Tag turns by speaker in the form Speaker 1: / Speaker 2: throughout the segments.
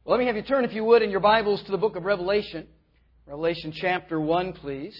Speaker 1: Well, let me have you turn, if you would, in your Bibles to the book of Revelation. Revelation chapter 1, please.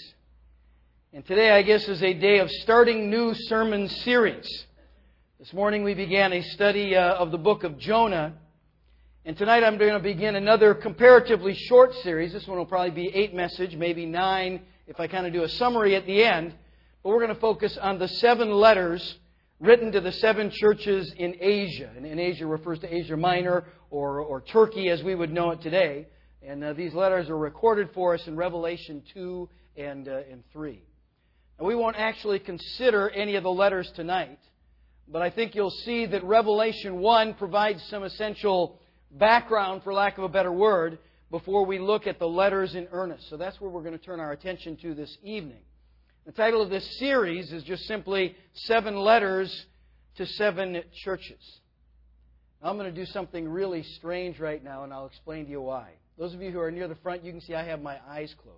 Speaker 1: And today, I guess, is a day of starting new sermon series. This morning we began a study of the book of Jonah. And tonight I'm going to begin another comparatively short series. This one will probably be 8 message, maybe 9, if I kind of do a summary at the end. But we're going to focus on the 7 letters written to the 7 churches in Asia. And Asia refers to Asia Minor or Turkey as we would know it today. And these letters are recorded for us in Revelation 2 and 3. And we won't actually consider any of the letters tonight. But I think you'll see that Revelation 1 provides some essential background, for lack of a better word, before we look at the letters in earnest. So that's where we're going to turn our attention to this evening. The title of this series is just simply 7 Letters to 7 Churches. Now, I'm going to do something really strange right now, and I'll explain to you why. Those of you who are near the front, you can see I have my eyes closed.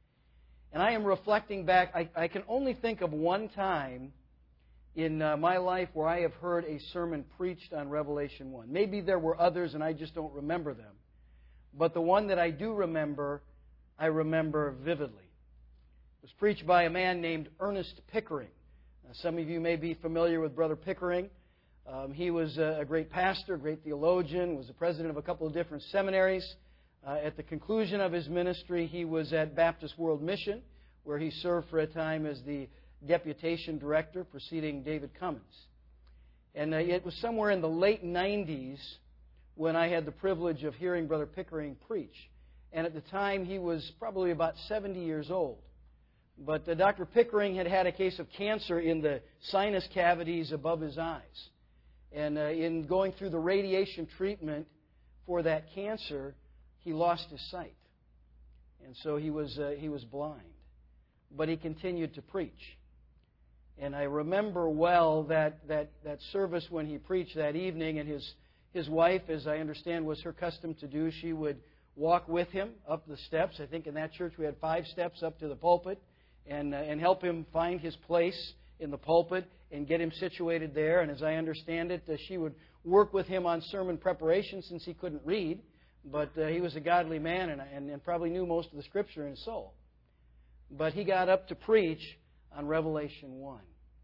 Speaker 1: And I am reflecting back. I can only think of one time in my life where I have heard a sermon preached on Revelation 1. Maybe there were others and I just don't remember them. But the one that I do remember, I remember vividly. It was preached by a man named Ernest Pickering. Now, some of you may be familiar with Brother Pickering. He was a great pastor, a great theologian, was the president of a couple of different seminaries. At the conclusion of his ministry, he was at Baptist World Mission, where he served for a time as the deputation director, preceding David Cummins. And it was somewhere in the late 90s when I had the privilege of hearing Brother Pickering preach. And at the time, he was probably about 70 years old. But Dr. Pickering had had a case of cancer in the sinus cavities above his eyes. And in going through the radiation treatment for that cancer, he lost his sight. And so he was blind. But he continued to preach. And I remember well that service when he preached that evening, and his wife, as I understand was her custom to do, she would walk with him up the steps. I think in that church we had 5 steps up to the pulpit, and help him find his place in the pulpit and get him situated there. And as I understand it, she would work with him on sermon preparation since he couldn't read, but he was a godly man and probably knew most of the Scripture in his soul. But he got up to preach on Revelation 1.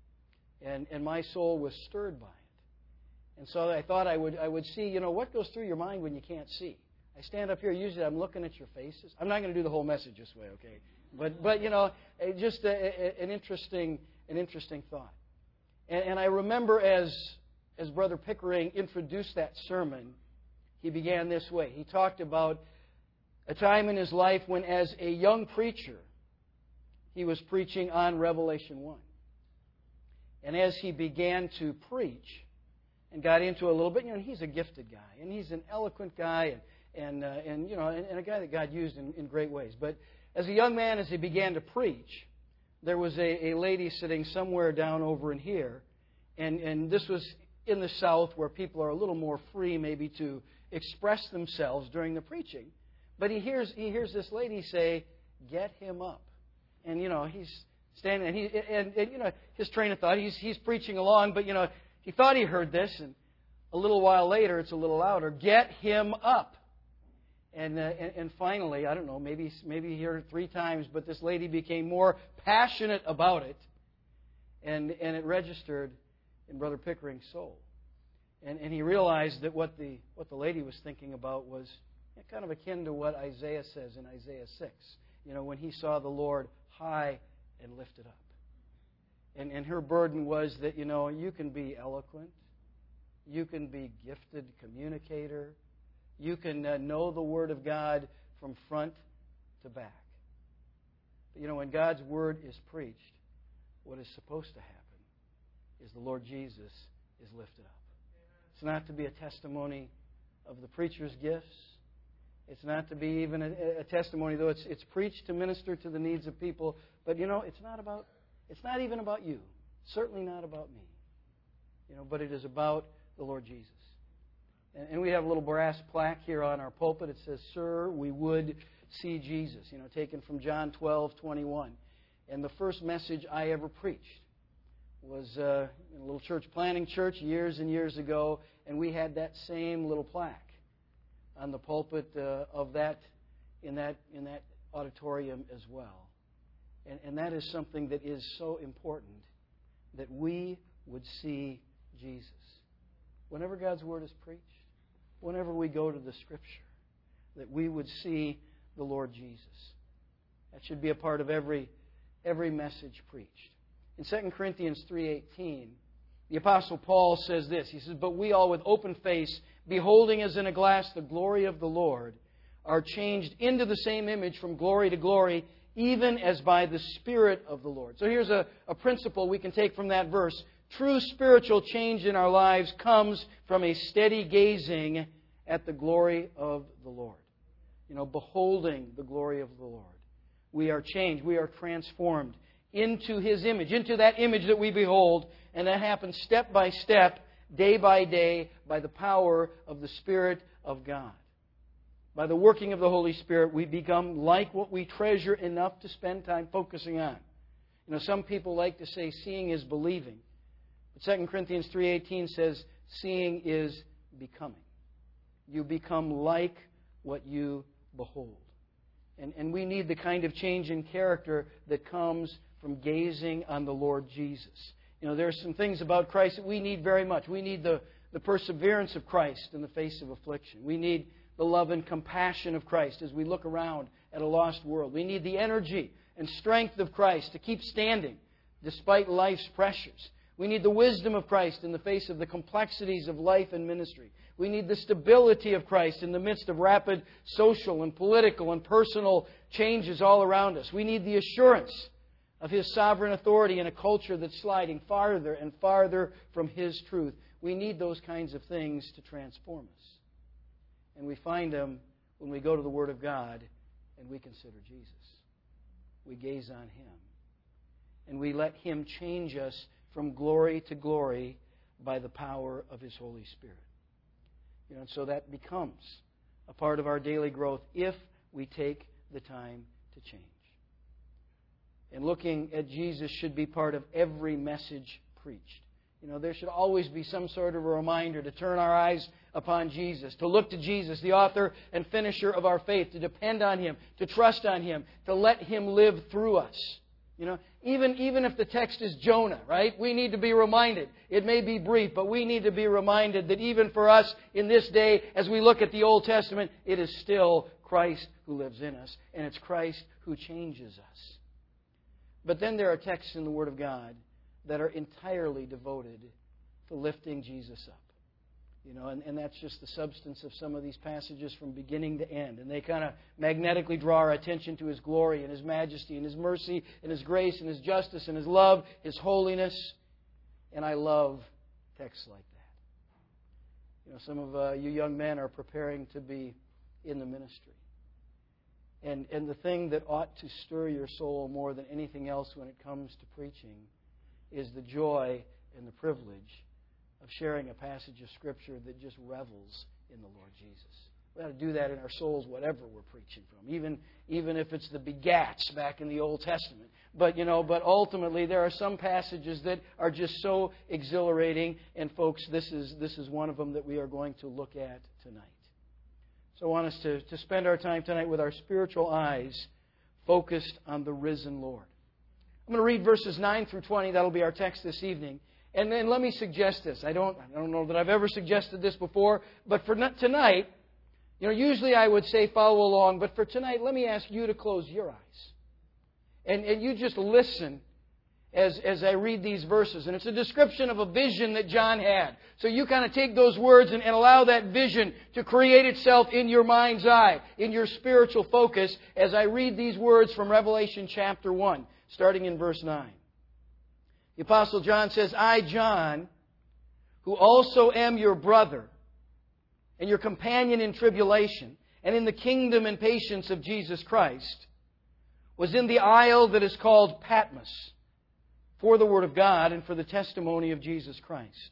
Speaker 1: And my soul was stirred by it. And so I thought I would see, what goes through your mind when you can't see. I stand up here, usually I'm looking at your faces. I'm not going to do the whole message this way, okay? But just an interesting thought. And I remember as Brother Pickering introduced that sermon, he began this way. He talked about a time in his life when, as a young preacher, he was preaching on Revelation 1. And as he began to preach and got into a little bit, he's a gifted guy, and he's an eloquent guy, and a guy that God used in great ways. But as a young man, as he began to preach, there was a lady sitting somewhere down over in here, and this was in the South where people are a little more free maybe to express themselves during the preaching. But he hears this lady say, "Get him up," and he's standing, and his train of thought, he's preaching along, but he thought he heard this, and a little while later it's a little louder, "Get him up." And finally, I don't know, maybe he heard it 3 times, but this lady became more passionate about it, and it registered in Brother Pickering's soul. And he realized that what the lady was thinking about was kind of akin to what Isaiah says in Isaiah 6. When he saw the Lord high and lifted up. And her burden was that, you can be eloquent, you can be gifted communicator, you can know the Word of God from front to back. But when God's Word is preached, what is supposed to happen is the Lord Jesus is lifted up. It's not to be a testimony of the preacher's gifts. It's not to be even a testimony, though it's preached to minister to the needs of people. But it's not even about you. Certainly not about me. But it is about the Lord Jesus. And we have a little brass plaque here on our pulpit. It says, "Sir, we would see Jesus." Taken from John 12:21. And the first message I ever preached was in a little church planting church years and years ago, and we had that same little plaque on the pulpit of that in that auditorium as well. And that is something that is so important, that we would see Jesus. Whenever God's Word is preached, whenever we go to the Scripture, that we would see the Lord Jesus. That should be a part of every message preached. In 2 Corinthians 3:18, the Apostle Paul says this. He says, "But we all with open face, beholding as in a glass the glory of the Lord, are changed into the same image from glory to glory, even as by the Spirit of the Lord." So here's a principle we can take from that verse. True spiritual change in our lives comes from a steady gazing at the glory of the Lord. Beholding the glory of the Lord. We are changed. We are transformed into His image, into that image that we behold. And that happens step by step, day by day, by the power of the Spirit of God. By the working of the Holy Spirit, we become like what we treasure enough to spend time focusing on. Some people like to say seeing is believing. But 2 Corinthians 3:18 says seeing is becoming. You become like what you behold. And we need the kind of change in character that comes from gazing on the Lord Jesus. There are some things about Christ that we need very much. We need the perseverance of Christ in the face of affliction. We need the love and compassion of Christ as we look around at a lost world. We need the energy and strength of Christ to keep standing despite life's pressures. We need the wisdom of Christ in the face of the complexities of life and ministry. We need the stability of Christ in the midst of rapid social and political and personal changes all around us. We need the assurance of His sovereign authority in a culture that's sliding farther and farther from His truth. We need those kinds of things to transform us. And we find them when we go to the Word of God and we consider Jesus. We gaze on Him. And we let Him change us from glory to glory by the power of His Holy Spirit. And so that becomes a part of our daily growth if we take the time to change. And looking at Jesus should be part of every message preached. There should always be some sort of a reminder to turn our eyes upon Jesus, to look to Jesus, the author and finisher of our faith, to depend on Him, to trust on Him, to let Him live through us. Even if the text is Jonah, right? We need to be reminded. It may be brief, but we need to be reminded that even for us in this day, as we look at the Old Testament, it is still Christ who lives in us, and it's Christ who changes us. But then there are texts in the Word of God that are entirely devoted to lifting Jesus up. And that's just the substance of some of these passages from beginning to end. And they kind of magnetically draw our attention to His glory and His majesty and His mercy and His grace and His justice and His love, His holiness. And I love texts like that. Some of you young men are preparing to be in the ministry. And the thing that ought to stir your soul more than anything else when it comes to preaching is the joy and the privilege of sharing a passage of Scripture that just revels in the Lord Jesus. We ought to do that in our souls, whatever we're preaching from, even if it's the begats back in the Old Testament. But ultimately there are some passages that are just so exhilarating, and folks, this is one of them that we are going to look at tonight. So I want us to spend our time tonight with our spiritual eyes focused on the risen Lord. I'm going to read verses 9 through 20. That'll be our text this evening. And then let me suggest this. I don't know that I've ever suggested this before, but for tonight, usually I would say follow along, but for tonight, let me ask you to close your eyes. And you just listen as I read these verses. And it's a description of a vision that John had. So you kind of take those words and allow that vision to create itself in your mind's eye, in your spiritual focus, as I read these words from Revelation chapter 1, starting in verse 9. The Apostle John says, "I, John, who also am your brother and your companion in tribulation and in the kingdom and patience of Jesus Christ, was in the isle that is called Patmos for the Word of God and for the testimony of Jesus Christ.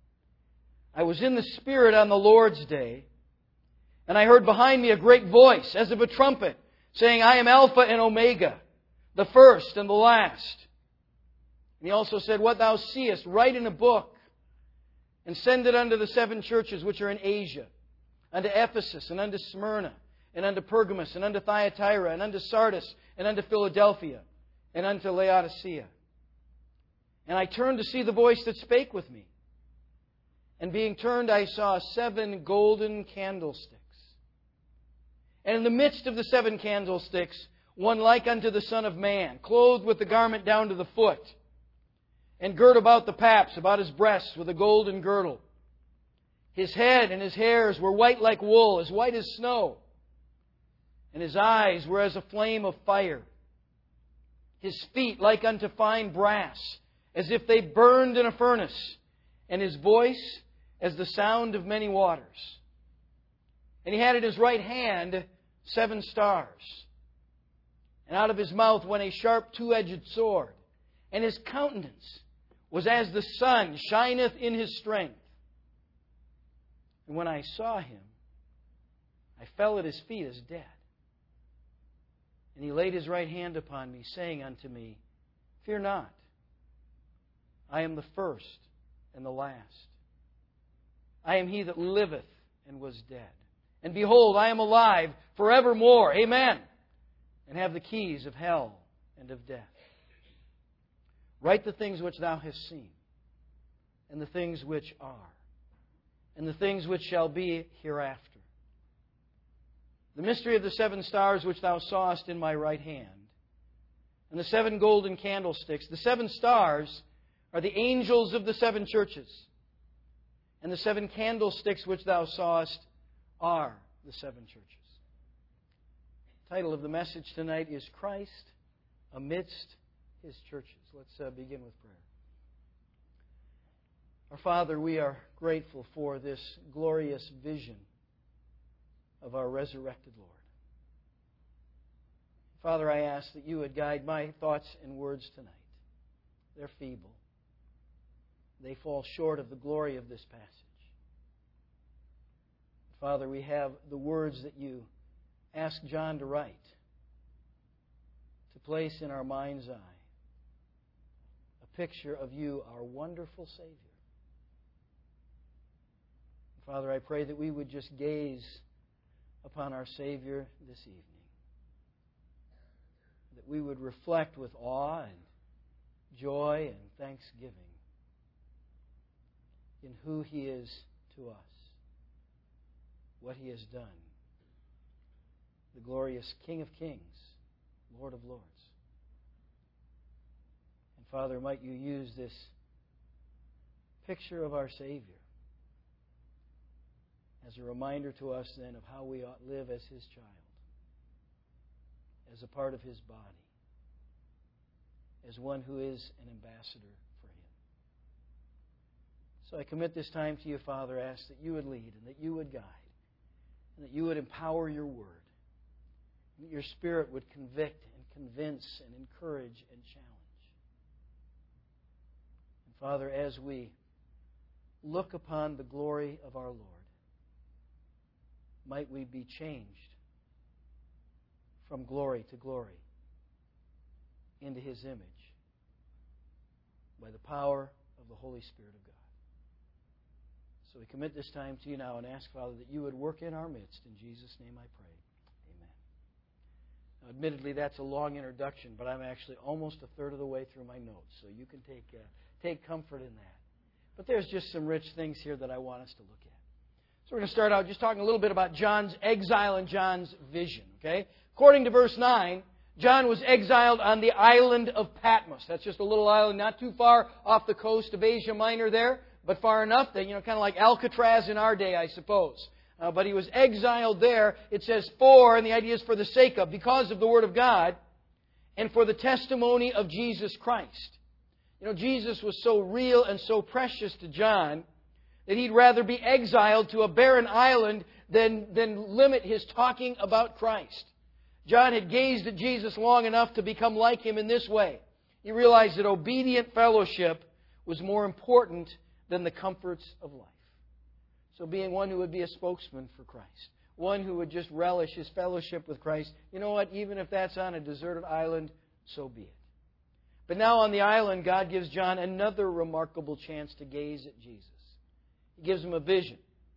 Speaker 1: I was in the Spirit on the Lord's day, and I heard behind me a great voice, as of a trumpet, saying, I am Alpha and Omega, the first and the last. And He also said, What thou seest, write in a book, and send it unto the 7 churches which are in Asia, unto Ephesus, and unto Smyrna, and unto Pergamos, and unto Thyatira, and unto Sardis, and unto Philadelphia, and unto Laodicea. And I turned to see the voice that spake with me. And being turned, I saw 7 golden candlesticks. And in the midst of the 7 candlesticks, one like unto the Son of Man, clothed with the garment down to the foot, and girt about the paps, about his breasts, with a golden girdle. His head and his hairs were white like wool, as white as snow. And his eyes were as a flame of fire. His feet like unto fine brass, as if they burned in a furnace. And his voice as the sound of many waters. And he had in his right hand 7 stars. And out of his mouth went a sharp 2-edged sword. And his countenance was as the sun shineth in his strength. And when I saw him, I fell at his feet as dead. And he laid his right hand upon me, saying unto me, Fear not, I am the first and the last. I am he that liveth and was dead. And behold, I am alive forevermore. Amen. And have the keys of hell and of death. Write the things which thou hast seen, and the things which are, and the things which shall be hereafter. The mystery of the 7 stars which thou sawest in my right hand, and the 7 golden candlesticks. The 7 stars are the angels of the 7 churches, and the 7 candlesticks which thou sawest are the 7 churches. The title of the message tonight is Christ Amidst His Churches. Let's begin with prayer. Our Father, we are grateful for this glorious vision of our resurrected Lord. Father, I ask that you would guide my thoughts and words tonight. They're feeble. They fall short of the glory of this passage. Father, we have the words that you asked John to write, to place in our mind's eye a picture of you, our wonderful Savior. Father, I pray that we would just gaze upon our Savior this evening. That we would reflect with awe and joy and thanksgiving in who He is to us, what He has done. The glorious King of Kings, Lord of Lords. And Father, might you use this picture of our Savior as a reminder to us then of how we ought live as His child, as a part of His body, as one who is an ambassador for Him. So I commit this time to you, Father, ask that you would lead and that you would guide and that you would empower your word, and that your Spirit would convict and convince and encourage and challenge. And Father, as we look upon the glory of our Lord, might we be changed from glory to glory into His image by the power of the Holy Spirit of God. So we commit this time to you now and ask, Father, that you would work in our midst. In Jesus' name I pray. Amen. Now, admittedly, that's a long introduction, but I'm actually almost a third of the way through my notes, so you can take comfort in that. But there's just some rich things here that I want us to look at. So we're going to start out just talking a little bit about John's exile and John's vision. Okay? According to verse 9, John was exiled on the island of Patmos. That's just a little island not too far off the coast of Asia Minor there, but far enough that, kind of like Alcatraz in our day, I suppose. But he was exiled there. It says for, and the idea is for the sake of, because of the Word of God, and for the testimony of Jesus Christ. Jesus was so real and so precious to John that he'd rather be exiled to a barren island than limit his talking about Christ. John had gazed at Jesus long enough to become like Him in this way. He realized that obedient fellowship was more important than the comforts of life. So being one who would be a spokesman for Christ, one who would just relish his fellowship with Christ, you know what? Even if that's on a deserted island, so be it. But now on the island, God gives John another remarkable chance to gaze at Jesus. He gives him a vision.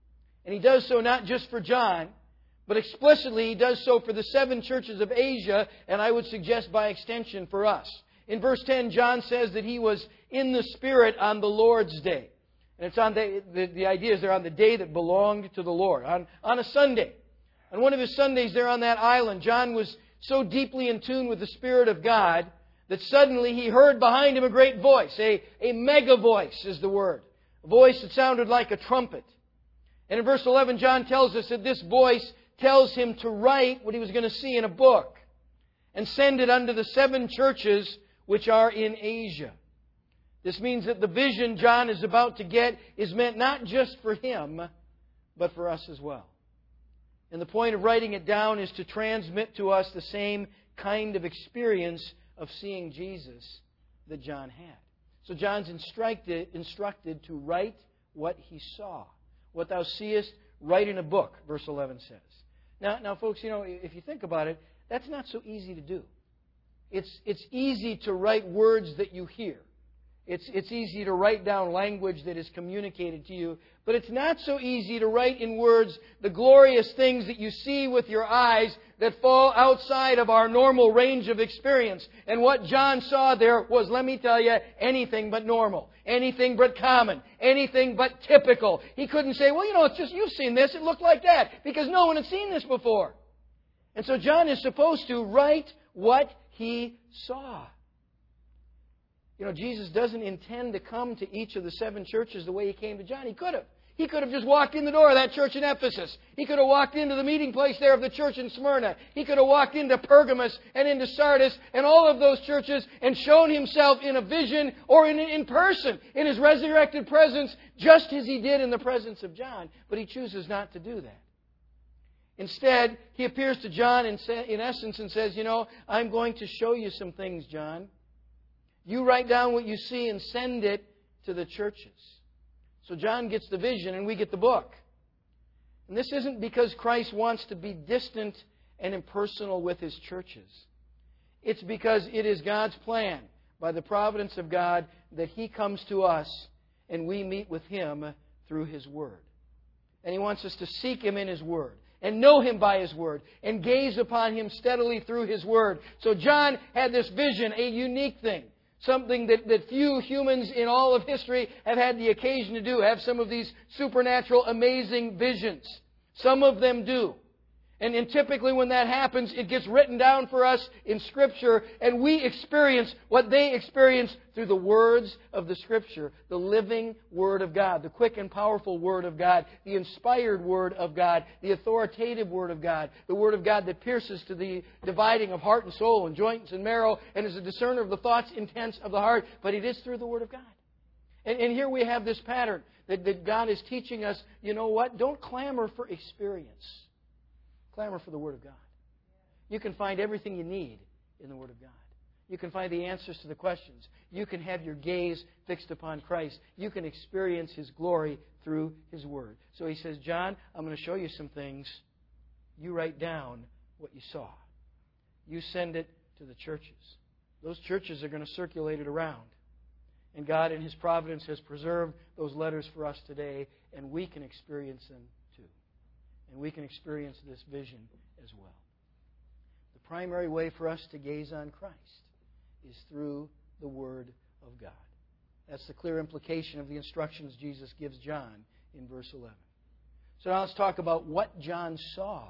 Speaker 1: And He does so not just for John, but explicitly He does so for the 7 churches of Asia, and I would suggest by extension for us. In verse 10, John says that he was in the Spirit on the Lord's day. And it's on the idea is they're on the day that belonged to the Lord, on a Sunday. On one of his Sundays there on that island, John was so deeply in tune with the Spirit of God that suddenly he heard behind him a great voice. A mega voice is the word. A voice that sounded like a trumpet. And in verse 11, John tells us that this voice tells him to write what he was going to see in a book and send it unto the 7 churches which are in Asia. This means that the vision John is about to get is meant not just for him, but for us as well. And the point of writing it down is to transmit to us the same kind of experience of seeing Jesus that John had. So John's instructed to write what he saw. What thou seest, write in a book, verse 11 says. Now, folks, if you think about it, that's not so easy to do. It's easy to write words that you hear. It's easy to write down language that is communicated to you. But it's not so easy to write in words the glorious things that you see with your eyes that fall outside of our normal range of experience. And what John saw there was, let me tell you, anything but normal. Anything but common. Anything but typical. He couldn't say, well, it's just you've seen this. It looked like that. Because no one had seen this before. And so John is supposed to write what he saw. Jesus doesn't intend to come to each of the 7 churches the way He came to John. He could have. He could have just walked in the door of that church in Ephesus. He could have walked into the meeting place there of the church in Smyrna. He could have walked into Pergamos and into Sardis and all of those churches and shown Himself in a vision or in person, in His resurrected presence, just as He did in the presence of John. But He chooses not to do that. Instead, He appears to John in essence and says, I'm going to show you some things, John. You write down what you see and send it to the churches. So John gets the vision and we get the book. And this isn't because Christ wants to be distant and impersonal with His churches. It's because it is God's plan, by the providence of God, that He comes to us and we meet with Him through His Word. And He wants us to seek Him in His Word and know Him by His Word and gaze upon Him steadily through His Word. So John had this vision, a unique thing. Something that few humans in all of history have had the occasion to do. Have some of these supernatural, amazing visions. Some of them do. And typically when that happens, it gets written down for us in Scripture, and we experience what they experience through the words of the Scripture, the living Word of God, the quick and powerful Word of God, the inspired Word of God, the authoritative Word of God, the Word of God that pierces to the dividing of heart and soul and joints and marrow and is a discerner of the thoughts, intents of the heart, but it is through the Word of God. And here we have this pattern that God is teaching us, don't clamor for experience. Clamor for the Word of God. You can find everything you need in the Word of God. You can find the answers to the questions. You can have your gaze fixed upon Christ. You can experience His glory through His Word. So He says, John, I'm going to show you some things. You write down what you saw. You send it to the churches. Those churches are going to circulate it around. And God in His providence has preserved those letters for us today, and we can experience them too. And we can experience this vision as well. The primary way for us to gaze on Christ is through the Word of God. That's the clear implication of the instructions Jesus gives John in verse 11. So now let's talk about what John saw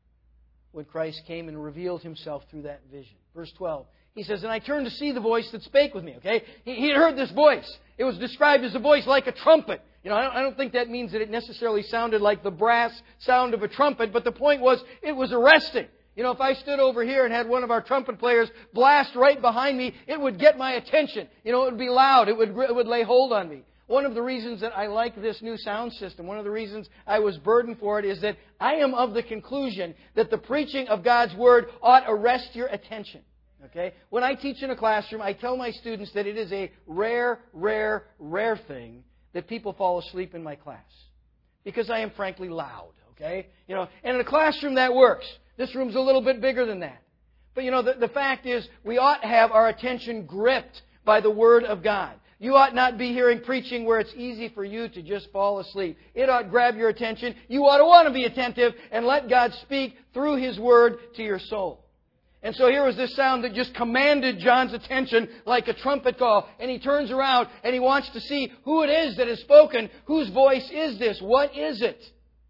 Speaker 1: when Christ came and revealed Himself through that vision. Verse 12, he says, and I turned to see the voice that spake with me. Okay, he had heard this voice. It was described as a voice like a trumpet. I don't think that means that it necessarily sounded like the brass sound of a trumpet, but the point was, it was arresting. If I stood over here and had one of our trumpet players blast right behind me, it would get my attention. It would be loud. It would lay hold on me. One of the reasons that I like this new sound system, one of the reasons I was burdened for it, is that I am of the conclusion that the preaching of God's Word ought arrest your attention. Okay? When I teach in a classroom, I tell my students that it is a rare, rare, rare thing that people fall asleep in my class. Because I am frankly loud. Okay? And in a classroom that works. This room's a little bit bigger than that. But the fact is, we ought to have our attention gripped by the Word of God. You ought not be hearing preaching where it's easy for you to just fall asleep. It ought to grab your attention. You ought to want to be attentive and let God speak through His Word to your soul. And so here was this sound that just commanded John's attention like a trumpet call. And he turns around and he wants to see who it is that has spoken. Whose voice is this? What is it?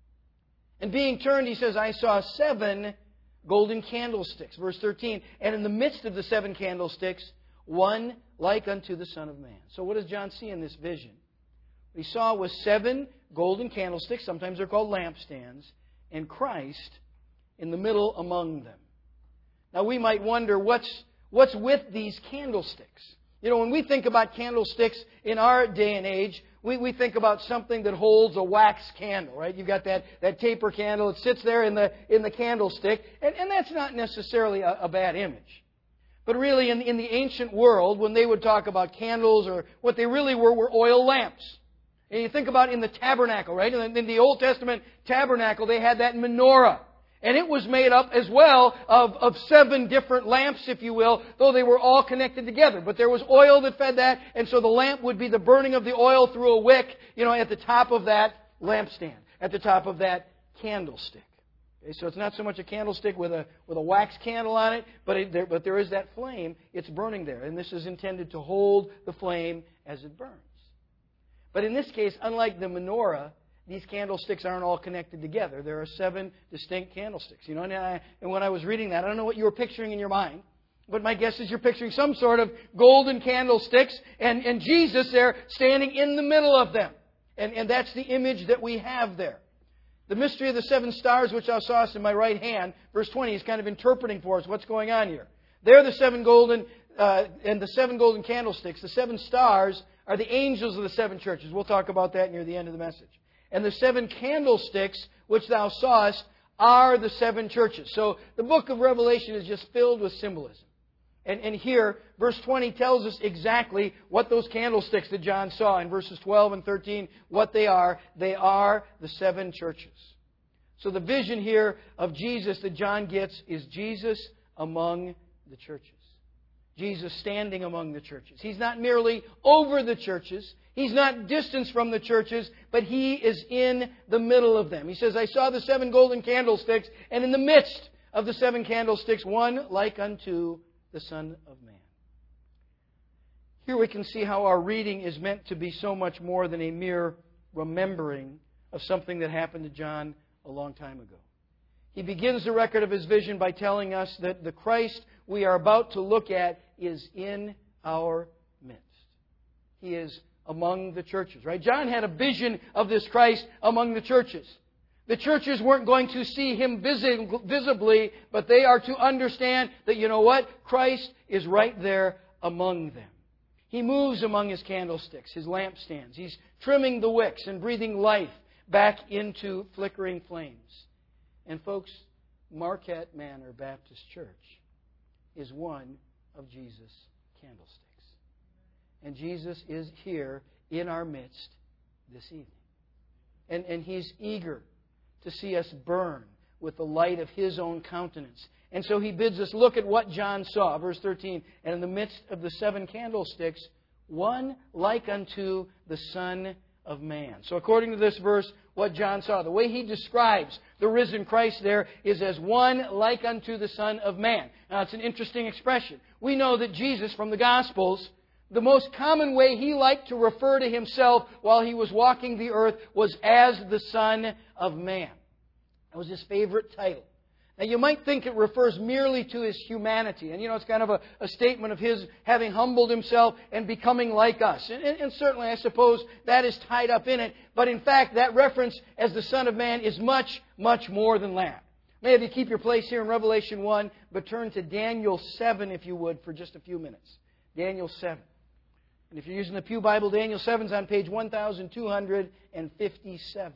Speaker 1: And being turned, he says, I saw 7 golden candlesticks. Verse 13. And in the midst of the 7 candlesticks, one like unto the Son of Man. So what does John see in this vision? What he saw was 7 golden candlesticks. Sometimes they're called lampstands. And Christ in the middle among them. Now we might wonder, what's with these candlesticks? You know, when we think about candlesticks in our day and age, we think about something that holds a wax candle, right? You've got that taper candle. It sits there in the candlestick. And that's not necessarily a bad image. But really, in the ancient world, when they would talk about candles, or what they really were oil lamps. And you think about in the tabernacle, right? In the Old Testament tabernacle, they had that menorah. And it was made up as well of 7 different lamps, if you will, though they were all connected together. But there was oil that fed that, and so the lamp would be the burning of the oil through a wick, at the top of that lampstand, at the top of that candlestick. Okay, so it's not so much a candlestick with a wax candle on it, but there is that flame. It's burning there, and this is intended to hold the flame as it burns. But in this case, unlike the menorah, these candlesticks aren't all connected together. There are 7 distinct candlesticks. And when I was reading that, I don't know what you were picturing in your mind, but my guess is you're picturing some sort of golden candlesticks and Jesus there standing in the middle of them. And that's the image that we have there. The mystery of the 7 stars, which thou sawest in my right hand, verse 20, is kind of interpreting for us what's going on here. They're the 7 golden, and the 7 golden candlesticks. The 7 stars are the angels of the 7 churches. We'll talk about that near the end of the message. And the 7 candlesticks which thou sawest are the 7 churches. So the book of Revelation is just filled with symbolism. And here, verse 20 tells us exactly what those candlesticks that John saw in verses 12 and 13, what they are. They are the 7 churches. So the vision here of Jesus that John gets is Jesus among the churches. Jesus standing among the churches. He's not merely over the churches. He's not distanced from the churches, but He is in the middle of them. He says, I saw the 7 golden candlesticks, and in the midst of the 7 candlesticks, one like unto the Son of Man. Here we can see how our reading is meant to be so much more than a mere remembering of something that happened to John a long time ago. He begins the record of his vision by telling us that the Christ we are about to look at is in our midst. He is among the churches, right? John had a vision of this Christ among the churches. The churches weren't going to see Him visibly, but they are to understand that, you know what? Christ is right there among them. He moves among His candlesticks, His lampstands. He's trimming the wicks and breathing life back into flickering flames. And folks, Marquette Manor Baptist Church is one of Jesus' candlesticks. And Jesus is here in our midst this evening. And He's eager to see us burn with the light of His own countenance. And so He bids us look at what John saw. Verse 13, and in the midst of the 7 candlesticks, one like unto the Son of Man. So according to this verse, what John saw, the way he describes the risen Christ there is as one like unto the Son of Man. Now it's an interesting expression. We know that Jesus from the Gospels, the most common way He liked to refer to Himself while He was walking the earth was as the Son of Man. That was His favorite title. Now you might think it refers merely to His humanity. And it's kind of a statement of His having humbled Himself and becoming like us. And certainly I suppose that is tied up in it. But in fact that reference as the Son of Man is much, much more than that. May you keep your place here in Revelation 1, but turn to Daniel 7 if you would for just a few minutes. Daniel 7. And if you're using the Pew Bible, Daniel 7 is on page 1257.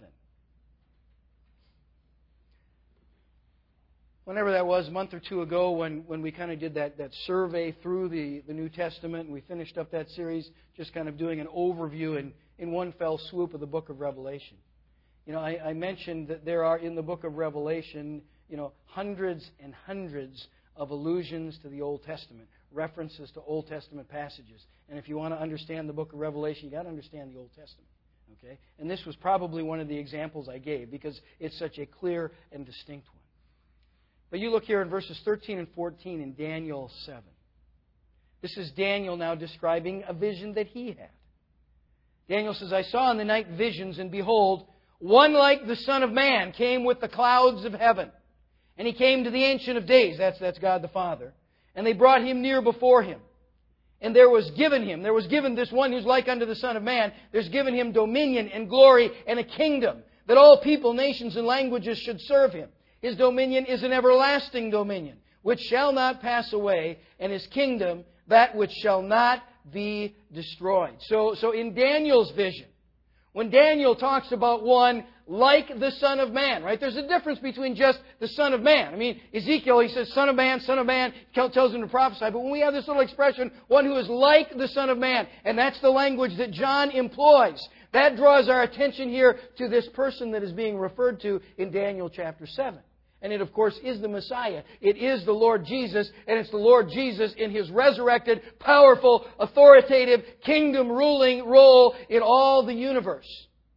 Speaker 1: Whenever that was, a month or two ago, when we kind of did that survey through the New Testament, and we finished up that series, just kind of doing an overview in one fell swoop of the book of Revelation. I mentioned that there are in the book of Revelation, hundreds and hundreds of allusions to the Old Testament, references to Old Testament passages. And if you want to understand the book of Revelation, you've got to understand the Old Testament. Okay? And this was probably one of the examples I gave because it's such a clear and distinct one. But you look here in verses 13 and 14 in Daniel 7. This is Daniel now describing a vision that he had. Daniel says, I saw in the night visions, and behold, one like the Son of Man came with the clouds of heaven. And he came to the Ancient of Days, that's God the Father. And they brought him near before him. And there was given this one who's like unto the Son of Man, there's given him dominion and glory and a kingdom, that all people, nations, and languages should serve him. His dominion is an everlasting dominion, which shall not pass away, and his kingdom that which shall not be destroyed. So in Daniel's vision, when Daniel talks about one like the Son of Man, right? There's a difference between just the Son of Man. I mean, Ezekiel, he says, Son of Man, tells him to prophesy. But when we have this little expression, one who is like the Son of Man, and that's the language that John employs, that draws our attention here to this person that is being referred to in Daniel chapter 7. And it, of course, is the Messiah. It is the Lord Jesus, and it's the Lord Jesus in His resurrected, powerful, authoritative, kingdom-ruling role in all the universe.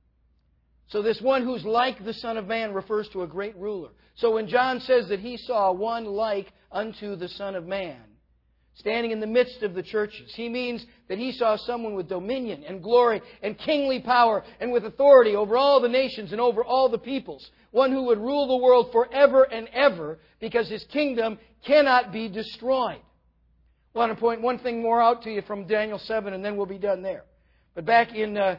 Speaker 1: So this one who's like the Son of Man refers to a great ruler. So when John says that he saw one like unto the Son of Man standing in the midst of the churches, he means that he saw someone with dominion and glory and kingly power and with authority over all the nations and over all the peoples. One who would rule the world forever and ever because His kingdom cannot be destroyed. I want to point one thing more out to you from Daniel 7 and then we'll be done there. But back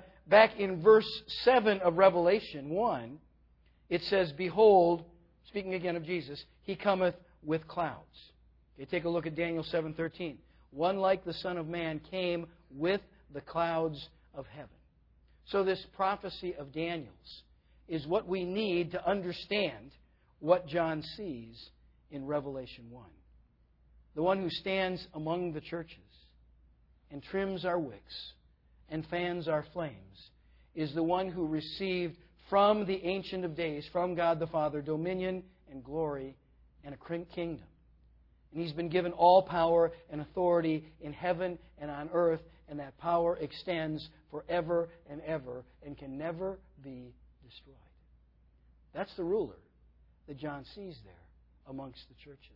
Speaker 1: in verse 7 of Revelation 1, it says, Behold, speaking again of Jesus, He cometh with clouds. Okay, take a look at Daniel 7:13. One like the Son of Man came with the clouds of heaven. So this prophecy of Daniel's is what we need to understand what John sees in Revelation 1. The one who stands among the churches and trims our wicks and fans our flames is the one who received from the Ancient of Days, from God the Father, dominion and glory and a kingdom. And He's been given all power and authority in heaven and on earth, and that power extends forever and ever and can never be destroyed. That's the ruler that John sees there amongst the churches.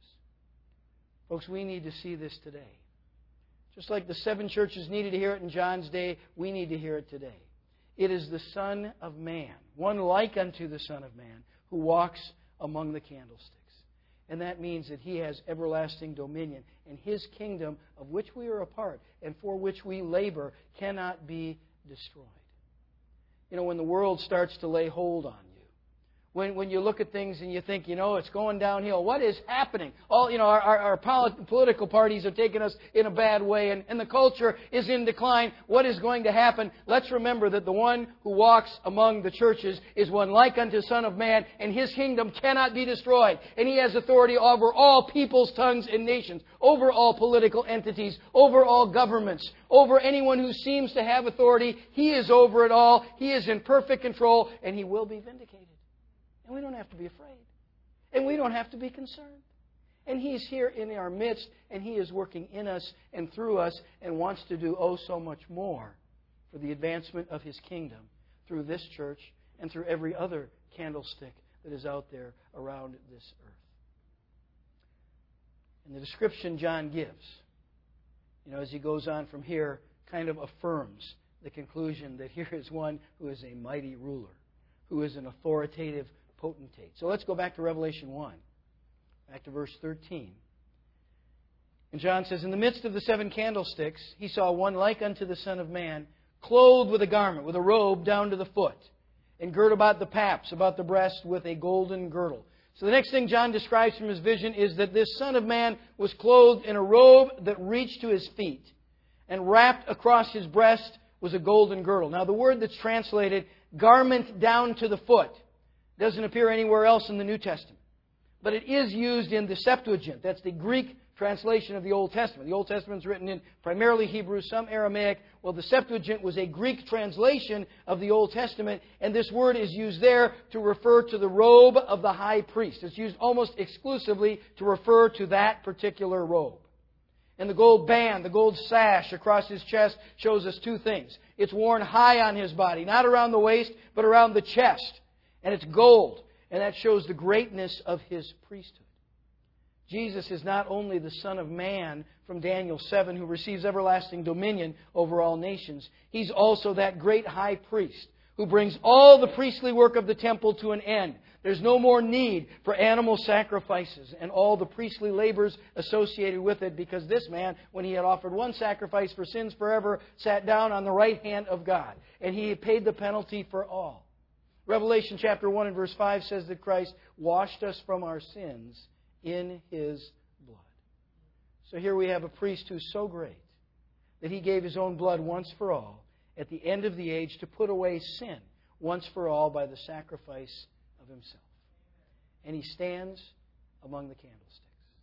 Speaker 1: Folks, we need to see this today. Just like the 7 churches needed to hear it in John's day, we need to hear it today. It is the Son of Man, one like unto the Son of Man, who walks among the candlesticks. And that means that He has everlasting dominion, and His kingdom, of which we are a part and for which we labor, cannot be destroyed. You know, when the world starts to lay hold on you, when you look at things and you think, it's going downhill. What is happening? Our political parties are taking us in a bad way, and the culture is in decline. What is going to happen? Let's remember that the one who walks among the churches is one like unto the Son of Man, and His kingdom cannot be destroyed. And He has authority over all peoples, tongues, and nations, over all political entities, over all governments, over anyone who seems to have authority. He is over it all. He is in perfect control, and He will be vindicated. And we don't have to be afraid. And we don't have to be concerned. And He's here in our midst, and He is working in us and through us and wants to do so much more for the advancement of His kingdom through this church and through every other candlestick that is out there around this earth. And the description John gives, as he goes on from here, kind of affirms the conclusion that here is one who is a mighty ruler, who is an authoritative potentate. So let's go back to Revelation 1, back to verse 13. And John says, In the midst of the 7 candlesticks, he saw one like unto the Son of Man, clothed with a garment, with a robe down to the foot, and girt about the paps, about the breast, with a golden girdle. So the next thing John describes from his vision is that this Son of Man was clothed in a robe that reached to His feet, and wrapped across His breast was a golden girdle. Now the word that's translated garment down to the foot doesn't appear anywhere else in the New Testament. But it is used in the Septuagint. That's the Greek translation of the Old Testament. The Old Testament is written in primarily Hebrew, some Aramaic. Well, the Septuagint was a Greek translation of the Old Testament, and this word is used there to refer to the robe of the high priest. It's used almost exclusively to refer to that particular robe. And the gold band, the gold sash across his chest shows us two things. It's worn high on his body, not around the waist, but around the chest. And it's gold, and that shows the greatness of his priesthood. Jesus is not only the Son of Man from Daniel 7 who receives everlasting dominion over all nations. He's also that great high priest who brings all the priestly work of the temple to an end. There's no more need for animal sacrifices and all the priestly labors associated with it, because this man, when he had offered one sacrifice for sins forever, sat down on the right hand of God, and he paid the penalty for all. Revelation chapter 1 and verse 5 says that Christ washed us from our sins in His blood. So here we have a priest who's so great that He gave His own blood once for all at the end of the age to put away sin once for all by the sacrifice of Himself. And He stands among the candlesticks.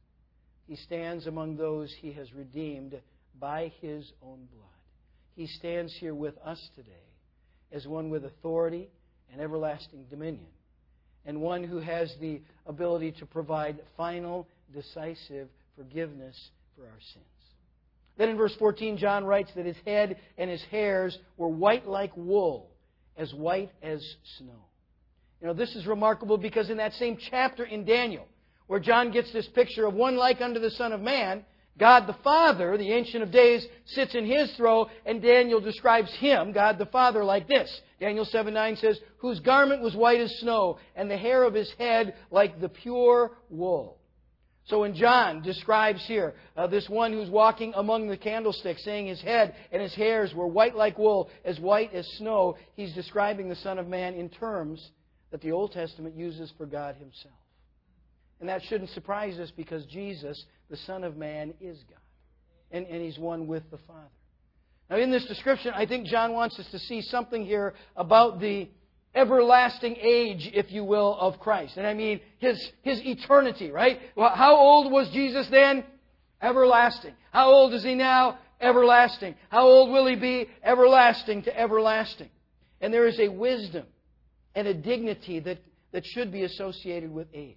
Speaker 1: He stands among those He has redeemed by His own blood. He stands here with us today as one with authority and everlasting dominion, and one who has the ability to provide final, decisive forgiveness for our sins. Then in verse 14, John writes that his head and his hairs were white like wool, as white as snow. You know, this is remarkable because in that same chapter in Daniel, where John gets this picture of one like unto the Son of Man, God the Father, the Ancient of Days, sits in His throne, and Daniel describes Him, God the Father, like this. Daniel 7:9 says, whose garment was white as snow, and the hair of his head like the pure wool. So when John describes here this one who's walking among the candlesticks, saying his head and his hairs were white like wool, as white as snow, he's describing the Son of Man in terms that the Old Testament uses for God Himself. And that shouldn't surprise us, because Jesus, the Son of Man, is God. And He's one with the Father. Now in this description, I think John wants us to see something here about the everlasting age, if you will, of Christ. And I mean His eternity, right? Well, how old was Jesus then? Everlasting. How old is He now? Everlasting. How old will He be? Everlasting to everlasting. And there is a wisdom and a dignity that should be associated with age.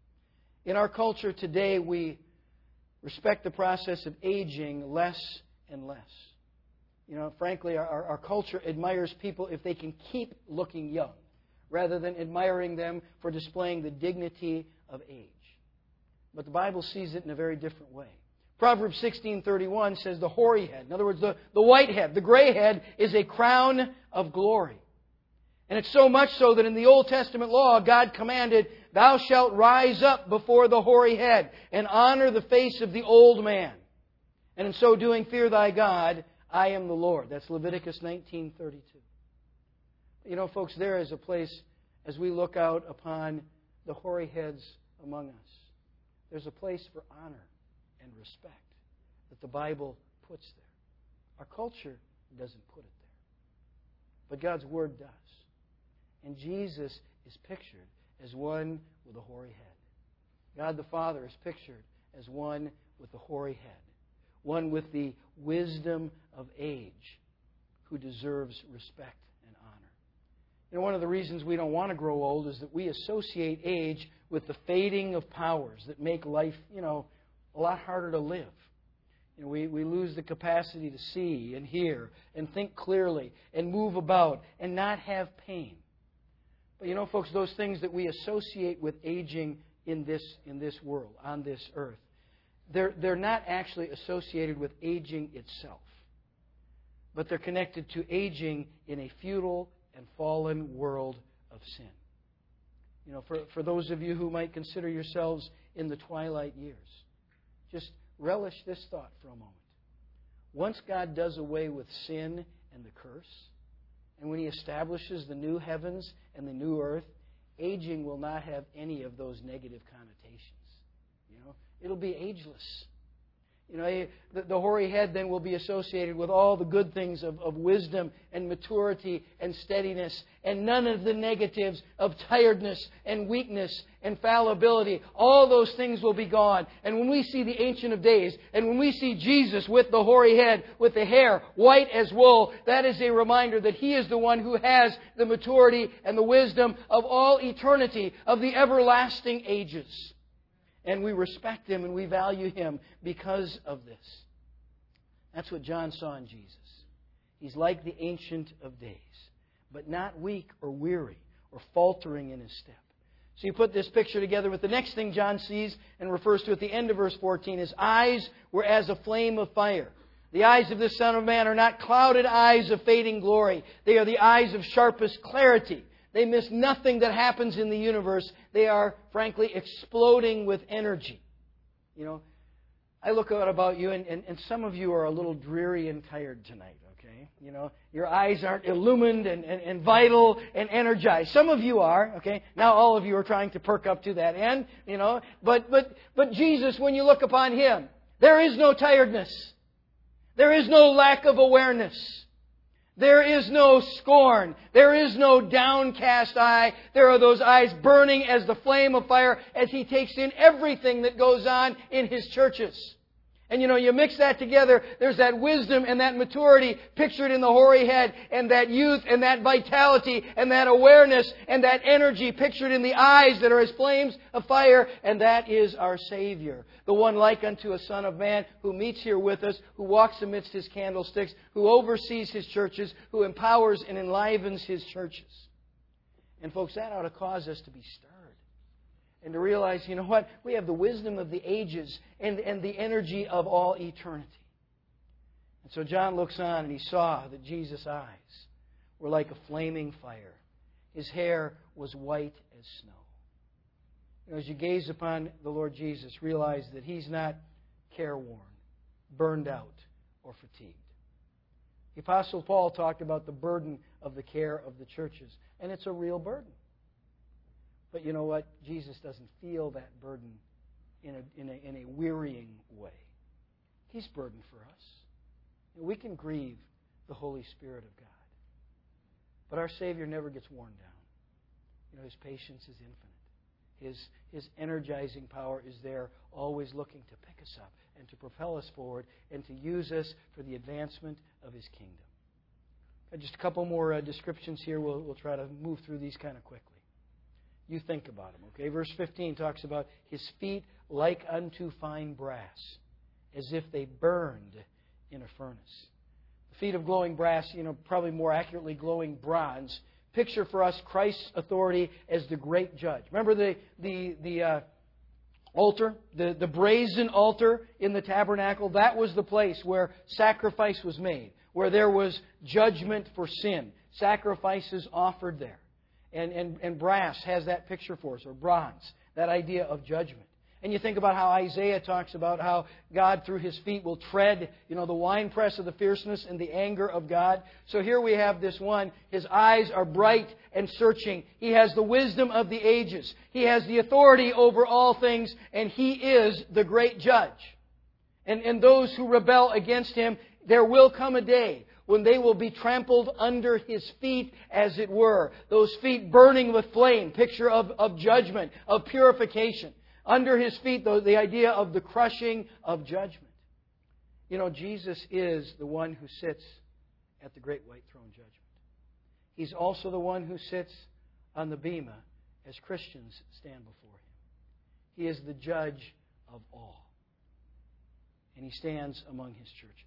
Speaker 1: In our culture today, we respect the process of aging less and less. You know, frankly, our culture admires people if they can keep looking young, rather than admiring them for displaying the dignity of age. But the Bible sees it in a very different way. Proverbs 16:31 says the hoary head, in other words, the white head, the gray head, is a crown of glory. And it's so much so that in the Old Testament law, God commanded, thou shalt rise up before the hoary head and honor the face of the old man. And in so doing, fear thy God, I am the Lord. That's Leviticus 19:32. You know, folks, there is a place, as we look out upon the hoary heads among us, there's a place for honor and respect that the Bible puts there. Our culture doesn't put it there. But God's Word does. And Jesus is pictured as one with a hoary head. God the Father is pictured as one with a hoary head. One with the wisdom of age who deserves respect and honor. You know, one of the reasons we don't want to grow old is that we associate age with the fading of powers that make life, a lot harder to live. We lose the capacity to see and hear and think clearly and move about and not have pain. But folks, those things that we associate with aging in this world, on this earth, they're not actually associated with aging itself. But they're connected to aging in a futile and fallen world of sin. For those of you who might consider yourselves in the twilight years, just relish this thought for a moment. Once God does away with sin and the curse, and when He establishes the new heavens and the new earth, aging will not have any of those negative connotations. It'll be ageless. You know, the hoary head then will be associated with all the good things of wisdom and maturity and steadiness, and none of the negatives of tiredness and weakness and fallibility. All those things will be gone. And when we see the Ancient of Days, and when we see Jesus with the hoary head, with the hair white as wool, that is a reminder that He is the one who has the maturity and the wisdom of all eternity, of the everlasting ages. And we respect Him and we value Him because of this. That's what John saw in Jesus. He's like the Ancient of Days, but not weak or weary or faltering in His step. So you put this picture together with the next thing John sees and refers to at the end of verse 14. His eyes were as a flame of fire. The eyes of the Son of Man are not clouded eyes of fading glory. They are the eyes of sharpest clarity. They miss nothing that happens in the universe. They are, frankly, exploding with energy. You know, I look out about you, and some of you are a little dreary and tired tonight, okay? You know, your eyes aren't illumined and vital and energized. Some of you are, okay? Now all of you are trying to perk up to that end, you know. But Jesus, when you look upon Him, there is no tiredness. There is no lack of awareness. There is no scorn. There is no downcast eye. There are those eyes burning as the flame of fire as He takes in everything that goes on in His churches. And you know, you mix that together, there's that wisdom and that maturity pictured in the hoary head, and that youth and that vitality and that awareness and that energy pictured in the eyes that are as flames of fire, and that is our Savior. The one like unto a Son of Man who meets here with us, who walks amidst His candlesticks, who oversees His churches, who empowers and enlivens His churches. And folks, that ought to cause us to be stirred. And to realize, you know what? We have the wisdom of the ages and the energy of all eternity. And so John looks on and he saw that Jesus' eyes were like a flaming fire. His hair was white as snow. You know, as you gaze upon the Lord Jesus, realize that He's not careworn, burned out, or fatigued. The Apostle Paul talked about the burden of the care of the churches. And it's a real burden. But you know what? Jesus doesn't feel that burden in a wearying way. He's burdened for us. And we can grieve the Holy Spirit of God. But our Savior never gets worn down. You know, His patience is infinite. His energizing power is there, always looking to pick us up and to propel us forward and to use us for the advancement of His kingdom. Just a couple more descriptions here. We'll try to move through these kind of quickly. You think about Him, okay? Verse 15 talks about His feet like unto fine brass, as if they burned in a furnace. The feet of glowing brass, you know, probably more accurately glowing bronze, picture for us Christ's authority as the great judge. Remember the altar, the brazen altar in the tabernacle? That was the place where sacrifice was made, where there was judgment for sin, sacrifices offered there. And brass has that picture for us, or bronze, that idea of judgment. And you think about how Isaiah talks about how God through His feet will tread, you know, the winepress of the fierceness and the anger of God. So here we have this one. His eyes are bright and searching. He has the wisdom of the ages. He has the authority over all things, and He is the great judge. And those who rebel against Him, there will come a day when they will be trampled under His feet, as it were. Those feet burning with flame, picture of judgment, of purification. Under His feet, the idea of the crushing of judgment. You know, Jesus is the one who sits at the great white throne judgment. He's also the one who sits on the bema as Christians stand before Him. He is the judge of all. And He stands among His churches.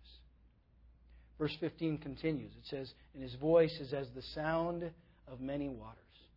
Speaker 1: Verse 15 continues. It says, and His voice is as the sound of many waters.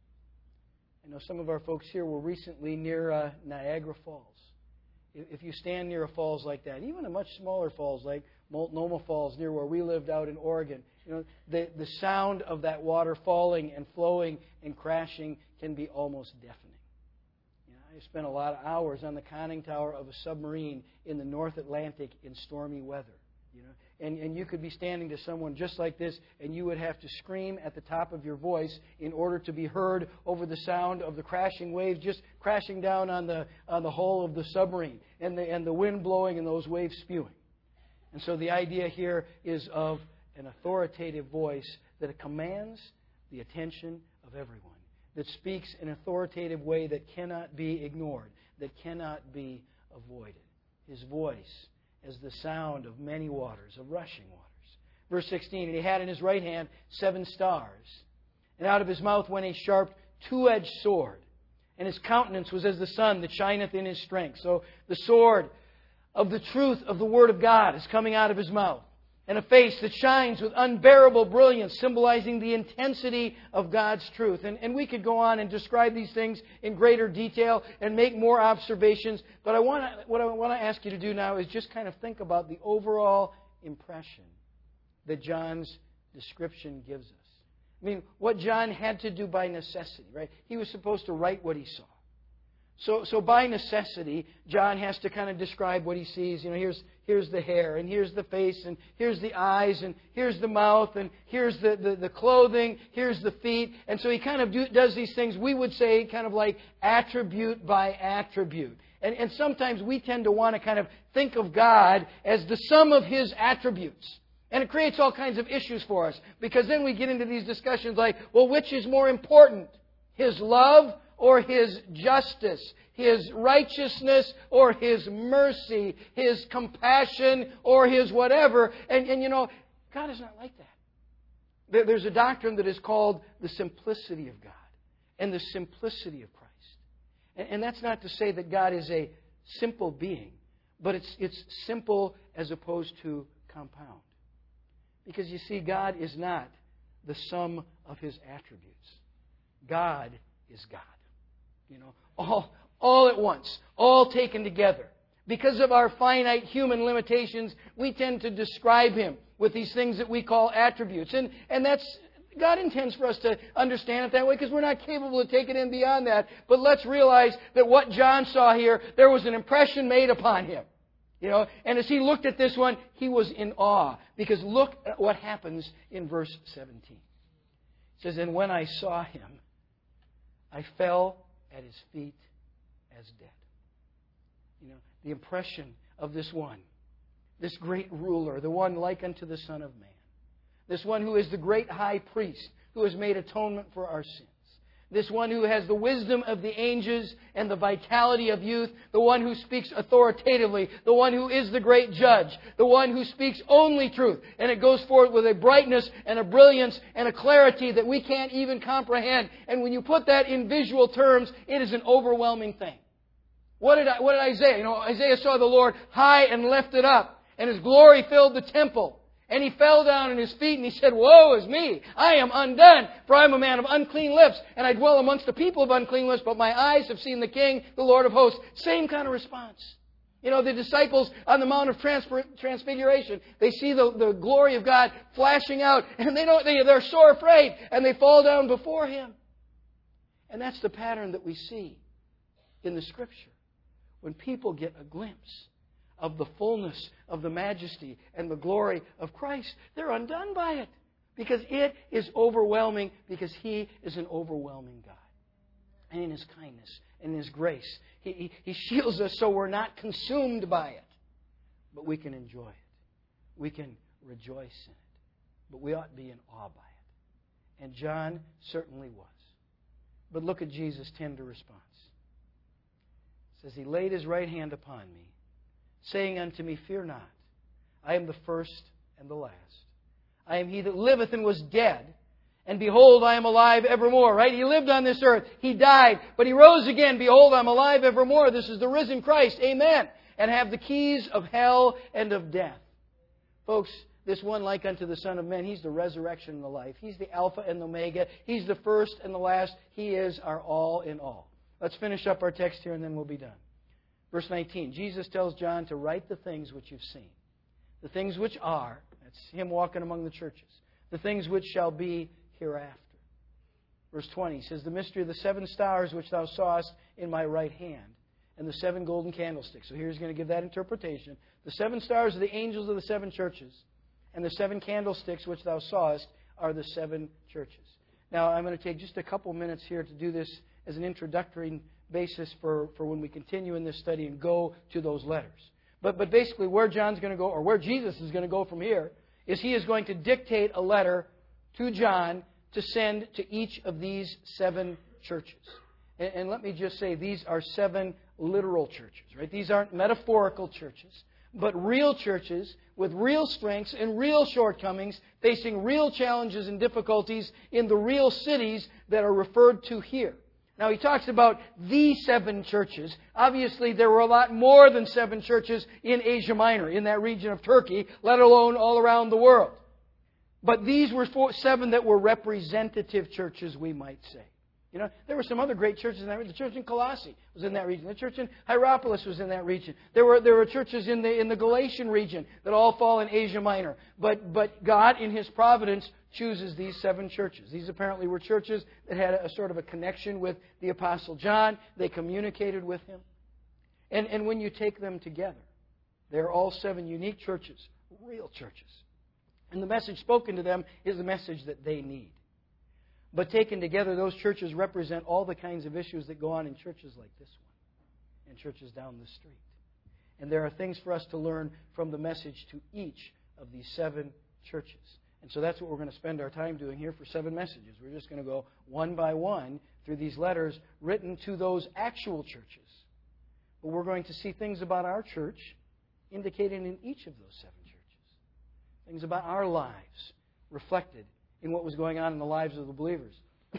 Speaker 1: I know some of our folks here were recently near Niagara Falls. If you stand near a falls like that, even a much smaller falls like Multnomah Falls near where we lived out in Oregon, you know, the sound of that water falling and flowing and crashing can be almost deafening. You know, I spent a lot of hours on the conning tower of a submarine in the North Atlantic in stormy weather. You know, and you could be standing to someone just like this, and you would have to scream at the top of your voice in order to be heard over the sound of the crashing waves just crashing down on the hull of the submarine, and the wind blowing and those waves spewing. And so the idea here is of an authoritative voice that commands the attention of everyone, that speaks in an authoritative way that cannot be ignored, that cannot be avoided. His voice as the sound of many waters, of rushing waters. Verse 16, and he had in his right hand 7 stars, and out of his mouth went a sharp two-edged sword, and his countenance was as the sun that shineth in his strength. So the sword of the truth of the Word of God is coming out of his mouth, and a face that shines with unbearable brilliance, symbolizing the intensity of God's truth. And we could go on and describe these things in greater detail and make more observations, but what I want to ask you to do now is just kind of think about the overall impression that John's description gives us. I mean, what John had to do by necessity, right? He was supposed to write what he saw. So by necessity, John has to kind of describe what he sees. You know, here's the hair, and here's the face, and here's the eyes, and here's the mouth, and here's the clothing, here's the feet. And so he kind of does these things, we would say, kind of like attribute by attribute. And sometimes we tend to want to kind of think of God as the sum of His attributes. And it creates all kinds of issues for us, because then we get into these discussions like, well, which is more important? His love or His justice, His righteousness or His mercy, His compassion or His whatever. And you know, God is not like that. There's a doctrine that is called the simplicity of God and the simplicity of Christ. And that's not to say that God is a simple being, but it's simple as opposed to compound. Because you see, God is not the sum of His attributes. God is God. You know, all at once, all taken together. Because of our finite human limitations, we tend to describe Him with these things that we call attributes. And that's, God intends for us to understand it that way, because we're not capable of taking it beyond that. But let's realize that what John saw here, there was an impression made upon him. You know, and as he looked at this one, he was in awe. Because look at what happens in verse 17. It says, and when I saw Him, I fell at His feet as dead. You know, the impression of this one, this great ruler, the one like unto the Son of Man, this one who is the great high priest, who has made atonement for our sins, this one who has the wisdom of the angels and the vitality of youth, the one who speaks authoritatively, the one who is the great judge, the one who speaks only truth. And it goes forth with a brightness and a brilliance and a clarity that we can't even comprehend. And when you put that in visual terms, it is an overwhelming thing. What did Isaiah? You know, Isaiah saw the Lord high and lifted up, and His glory filled the temple. And he fell down on his feet and he said, woe is me! I am undone, for I am a man of unclean lips, and I dwell amongst the people of unclean lips, but my eyes have seen the King, the Lord of hosts. Same kind of response. You know, the disciples on the Mount of Transfiguration, they see the glory of God flashing out, and they're sore afraid, and they fall down before Him. And that's the pattern that we see in the Scripture. When people get a glimpse of the fullness of the majesty and the glory of Christ, they're undone by it. Because it is overwhelming, because He is an overwhelming God. And in His kindness and in His grace, He shields us so we're not consumed by it. But we can enjoy it. We can rejoice in it. But we ought to be in awe by it. And John certainly was. But look at Jesus' tender response. It says, He laid His right hand upon me, saying unto me, fear not, I am the first and the last. I am He that liveth and was dead, and behold, I am alive evermore. Right? He lived on this earth. He died, but He rose again. Behold, I'm alive evermore. This is the risen Christ. Amen. And have the keys of hell and of death. Folks, this one like unto the Son of Man, He's the resurrection and the life. He's the Alpha and the Omega. He's the first and the last. He is our all in all. Let's finish up our text here and then we'll be done. Verse 19, Jesus tells John to write the things which you've seen. The things which are, that's Him walking among the churches. The things which shall be hereafter. Verse 20 says, the mystery of the 7 stars which thou sawest in my right hand, and the 7 golden candlesticks. So here's going to give that interpretation. The 7 stars are the angels of the 7 churches, and the 7 candlesticks which thou sawest are the 7 churches. Now, I'm going to take just a couple minutes here to do this as an introductory basis for when we continue in this study and go to those letters. But basically where John's going to go, or where Jesus is going to go from here, is he is going to dictate a letter to John to send to each of these 7 churches. And let me just say, these are 7 literal churches, right? These aren't metaphorical churches, but real churches with real strengths and real shortcomings, facing real challenges and difficulties in the real cities that are referred to here. Now, he talks about the 7 churches. Obviously, there were a lot more than 7 churches in Asia Minor, in that region of Turkey, let alone all around the world. But these were 7 that were representative churches, we might say. You know, there were some other great churches in that region. The church in Colossae was in that region. The church in Hierapolis was in that region. There were churches in the Galatian region that all fall in Asia Minor. But God, in His providence, chooses these 7 churches. These apparently were churches that had a sort of a connection with the Apostle John. They communicated with him. And when you take them together, they're all 7 unique churches, real churches. And the message spoken to them is the message that they need. But taken together, those churches represent all the kinds of issues that go on in churches like this one and churches down the street. And there are things for us to learn from the message to each of these 7 churches. And so that's what we're going to spend our time doing here for 7 messages. We're just going to go one by one through these letters written to those actual churches. But we're going to see things about our church indicated in each of those 7 churches. Things about our lives reflected in what was going on in the lives of the believers.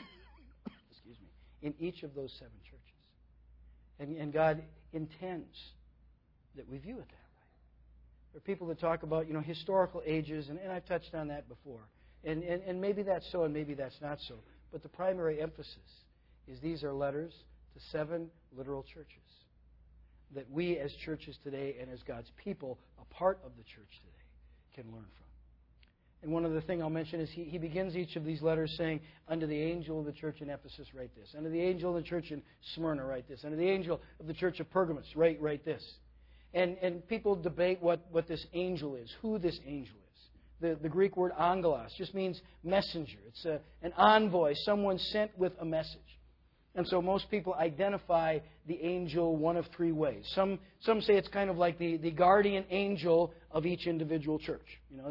Speaker 1: Excuse me. In each of those 7 churches. And God intends that we view it that way. There are people that talk about, historical ages, and I've touched on that before. And maybe that's so and maybe that's not so. But the primary emphasis is these are letters to 7 literal churches that we as churches today and as God's people, a part of the church today, can learn from. And one other thing I'll mention is he begins each of these letters saying, unto the angel of the church in Ephesus, write this. Unto the angel of the church in Smyrna, write this. Unto the angel of the church of Pergamos, write this. And people debate what this angel is, who this angel is. The Greek word angelos just means messenger. It's an envoy, someone sent with a message. And so most people identify the angel one of 3 ways. Some say it's kind of like the guardian angel of each individual church.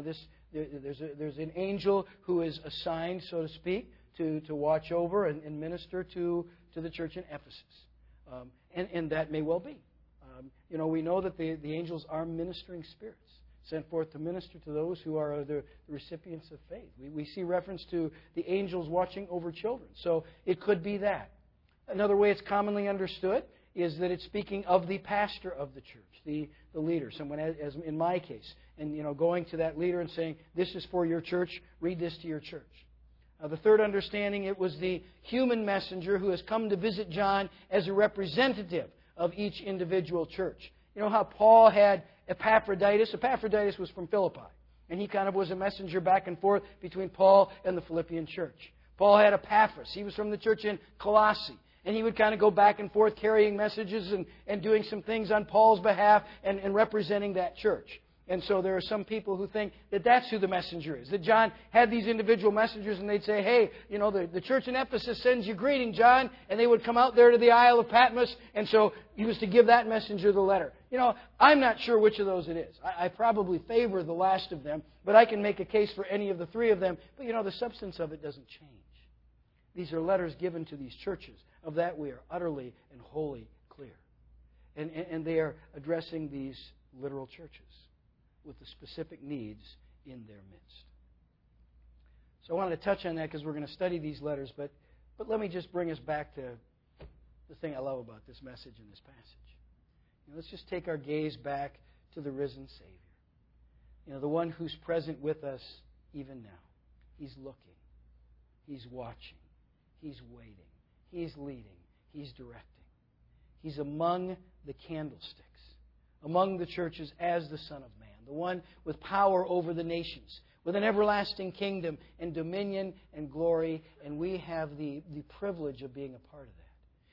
Speaker 1: There's an angel who is assigned, so to speak, to watch over and minister to the church in Ephesus. And that may well be. We know that the angels are ministering spirits, sent forth to minister to those who are the recipients of faith. We see reference to the angels watching over children. So it could be that. Another way it's commonly understood is that it's speaking of the pastor of the church, the leader, someone, as in my case, and going to that leader and saying, this is for your church, read this to your church. The third understanding, it was the human messenger who has come to visit John as a representative of each individual church. You know how Paul had Epaphroditus? Epaphroditus was from Philippi, and he kind of was a messenger back and forth between Paul and the Philippian church. Paul had Epaphras. He was from the church in Colossae. And he would kind of go back and forth carrying messages and doing some things on Paul's behalf and representing that church. And so there are some people who think that that's who the messenger is. That John had these individual messengers and they'd say, hey, the church in Ephesus sends you greeting, John. And they would come out there to the Isle of Patmos. And so he was to give that messenger the letter. I'm not sure which of those it is. I probably favor the last of them. But I can make a case for any of the 3 of them. But the substance of it doesn't change. These are letters given to these churches. Of that we are utterly and wholly clear. And they are addressing these literal churches with the specific needs in their midst. So I wanted to touch on that because we're going to study these letters, but let me just bring us back to the thing I love about this message and this passage. Let's just take our gaze back to the risen Savior. The one who's present with us even now. He's looking. He's watching. He's waiting. He's leading. He's directing. He's among the candlesticks, among the churches as the Son of Man, the one with power over the nations, with an everlasting kingdom and dominion and glory, and we have the privilege of being a part of that.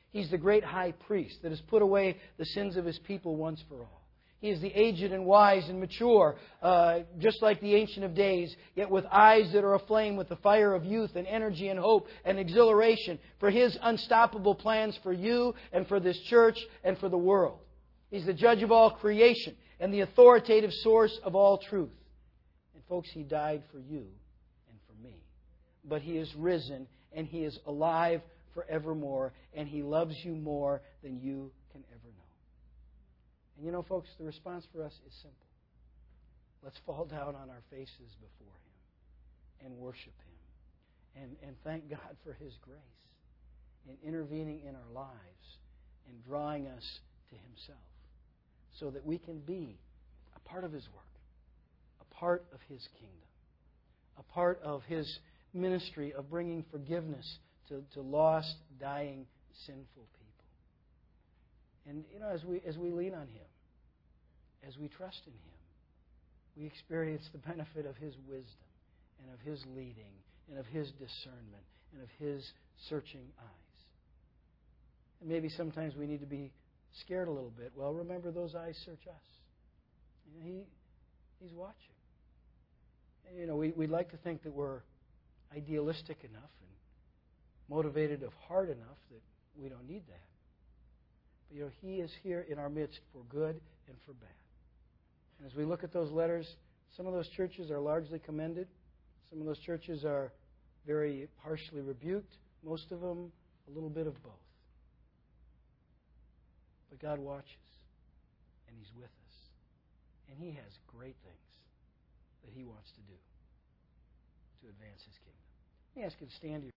Speaker 1: He's the great high priest that has put away the sins of His people once for all. He is the aged and wise and mature, just like the Ancient of Days, yet with eyes that are aflame with the fire of youth and energy and hope and exhilaration for His unstoppable plans for you and for this church and for the world. He's the judge of all creation and the authoritative source of all truth. And folks, He died for you and for me. But He is risen and He is alive forevermore, and He loves you more than you can ever know. And you know, folks, the response for us is simple. Let's fall down on our faces before Him and worship Him and thank God for His grace in intervening in our lives and drawing us to Himself so that we can be a part of His work, a part of His kingdom, a part of His ministry of bringing forgiveness to lost, dying, sinful people. And, you know, as we lean on Him, as we trust in Him, we experience the benefit of His wisdom and of His leading and of His discernment and of His searching eyes. And maybe sometimes we need to be scared a little bit. Well, remember, those eyes search us. You know, He's watching. And, you know, we'd like to think that we're idealistic enough and motivated of heart enough that we don't need that. But, you know, He is here in our midst for good and for bad. And as we look at those letters, some of those churches are largely commended. Some of those churches are very harshly rebuked. Most of them, a little bit of both. But God watches, and He's with us. And He has great things that He wants to do to advance His kingdom. Let me ask you to stand here.